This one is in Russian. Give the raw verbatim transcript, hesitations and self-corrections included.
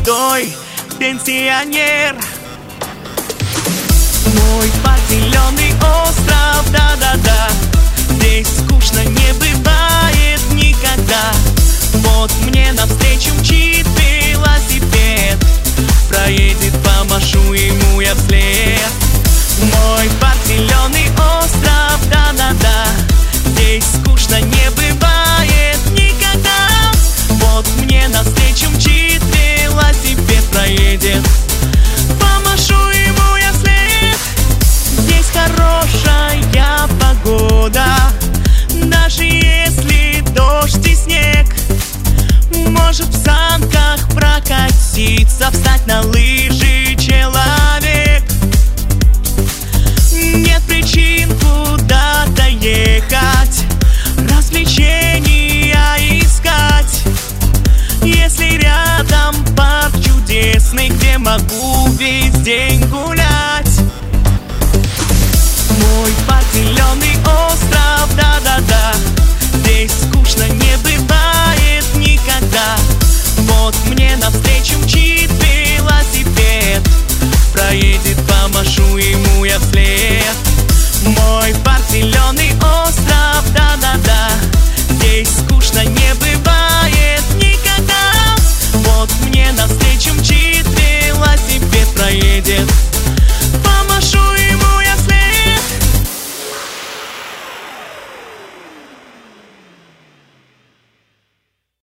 молодой пенсионер. Мой парк зеленый остров, да-да-да, здесь скучно не бывает никогда. Вот мне навстречу мчит велосипед, проедет, помашу ему я вслед. Мой парк зеленый остров, да-да-да, здесь скучно не бывает никогда. Вот мне навстречу мчит велосипед, проедет, помашу ему я вслед. Здесь хорошая погода, даже если дождь и снег. Может в санках прокатиться, встать на лыжи человек. Нет причин куда-то ехать, развлечения искать, если рядом парк чудесный, где могу весь день гулять. Мой парк зеленый остров, да-да-да, здесь скучно не бывает никогда.